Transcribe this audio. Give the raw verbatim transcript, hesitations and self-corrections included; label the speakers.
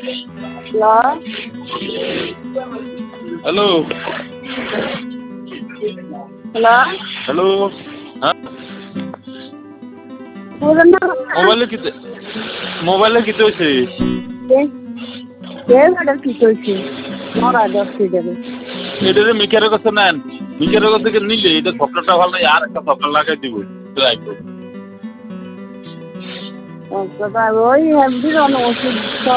Speaker 1: hello
Speaker 2: hello
Speaker 1: hello হ্যাঁ
Speaker 2: বলুন না
Speaker 1: মোবাইলে কিতে মোবাইলে কিতে হয়েছে
Speaker 2: ম্যাডাম কি করছি মরা দশটি দেবে
Speaker 1: এটা যে মিকারের কাছে নেন মিকারের কাছ থেকে নিলে এটা সফটওয়্যারটা ভালো নয় আর একটা সফটওয়্যার লাগাই দিব
Speaker 2: ওই ওষুধ